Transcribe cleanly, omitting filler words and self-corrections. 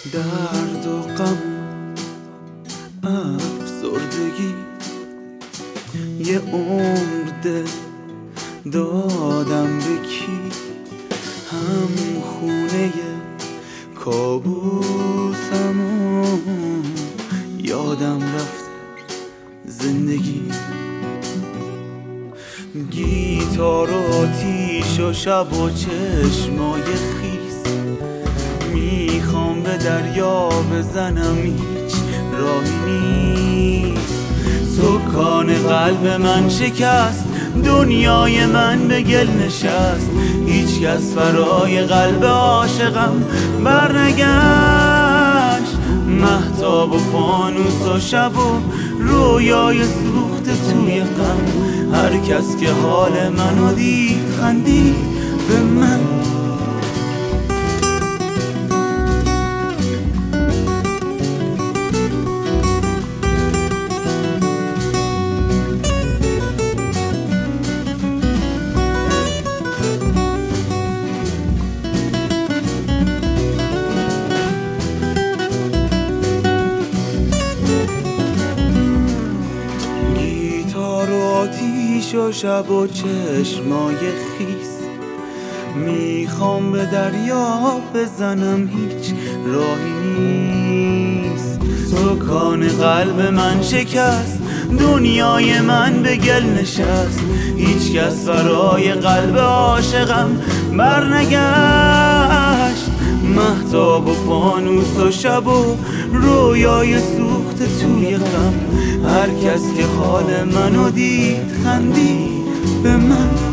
درد و غم افسردگی یه عمر دل دادم به کی؟ هم خونه کابوسمو یادم رفته زندگی. گیتار و آتیش و شب و چشمای خیس، میخوام به دریا بزنم هیچ راهی نیست. سکان قلب من شکست، دنیای من به گل نشست، هیچ کس برای قلب عاشقم برنگشت. مهتاب و فانوس و شب و رویای سوخته توی غم، هر کس که حال منو دید خندید به من. آتیش و شب و چشمای خیس، میخوام به دریا بزنم هیچ راهی نیست. سکان قلب من شکست، دنیای من به گل نشست، هیچ کس برای قلب عاشقم برنگشت. مهتاب و فانوس و شب و رویای سوخته توی غم، هر کس که حال منو دید خندید به من.